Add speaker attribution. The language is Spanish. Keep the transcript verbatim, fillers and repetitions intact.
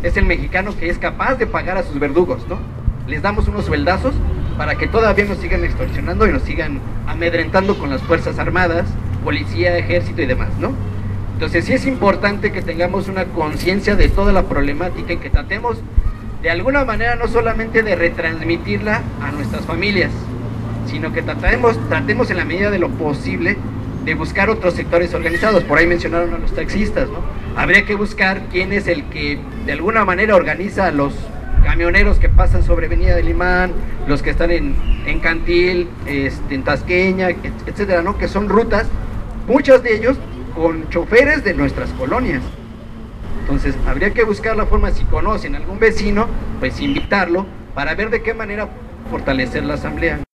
Speaker 1: es el mexicano que es capaz de pagar a sus verdugos, ¿no? Les damos unos sueldazos para que todavía nos sigan extorsionando y nos sigan amedrentando con las fuerzas armadas, policía, ejército y demás, ¿no? Entonces sí es importante que tengamos una conciencia de toda la problemática y que tratemos de alguna manera no solamente de retransmitirla a nuestras familias, sino que tratemos, tratemos en la medida de lo posible de buscar otros sectores organizados. Por ahí mencionaron a los taxistas, ¿no? Habría que buscar quién es el que de alguna manera organiza a los camioneros que pasan sobre Avenida del Imán, los que están en, en Cantil, este, en Tasqueña, etcétera, ¿no? Que son rutas, muchos de ellos con choferes de nuestras colonias. Entonces habría que buscar la forma, si conocen a algún vecino, pues invitarlo para ver de qué manera fortalecer la asamblea.